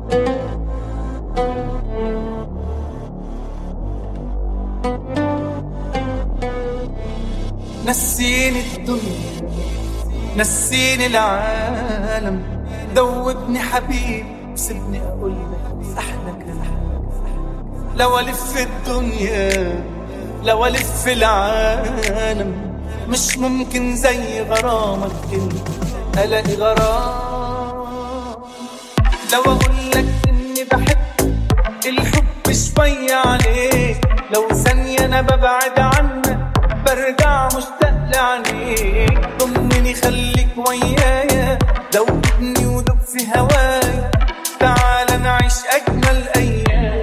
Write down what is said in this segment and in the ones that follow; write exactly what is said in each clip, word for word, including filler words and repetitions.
نسيني الدنيا، نسيني العالم، دوبني حبيب سيبني اقول لك احلى كلام. لو الف الدنيا لو الف العالم مش ممكن زي غرامك انت الاقي غرام. لو اقول لك اني بحب الحب شوية عليك، لو ثانية انا ببعد عنك برجع مشتاق لعينيك. ضمني خليك ويايا، دوبني ودوب في هوايا، تعال نعيش اجمل ايام.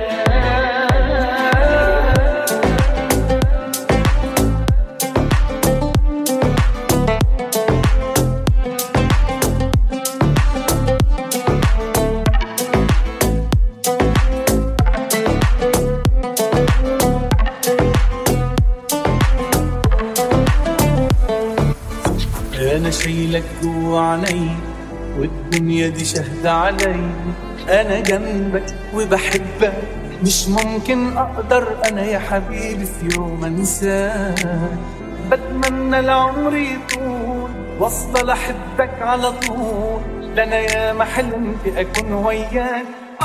أنا شايلك جوا عيني والدنيا دي شاهدة علي. أنا جنبك وبحبك مش ممكن أقدر أنا يا حبيبي في يوم أنساك. بتمنى العمر يطول وأفضل أحبك على طول، ده أنا يا ما حلمت أكون وياك.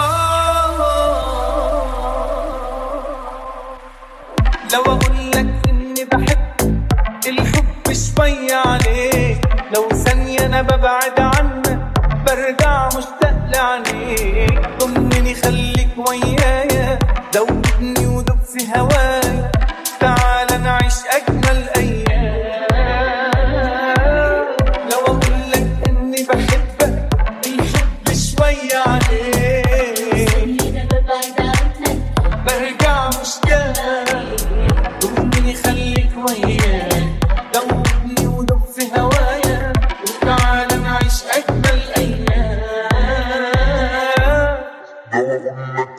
آه لو أقول لك إني بحب الحب شوية عليك، لو ثانية أنا ببعد عنك برجع مشتاق لعينيك. ضمني خليك ويايا، دوبني ودوب في هوايا، تعال نعيش أجمل أيام. لو أقول لك إني بحبك الحب شوية عليك، برجع مشتاق. ضمني خليك ويايا، دوبني ودوب في هوايا، وتعال نعيش أجمل أيام.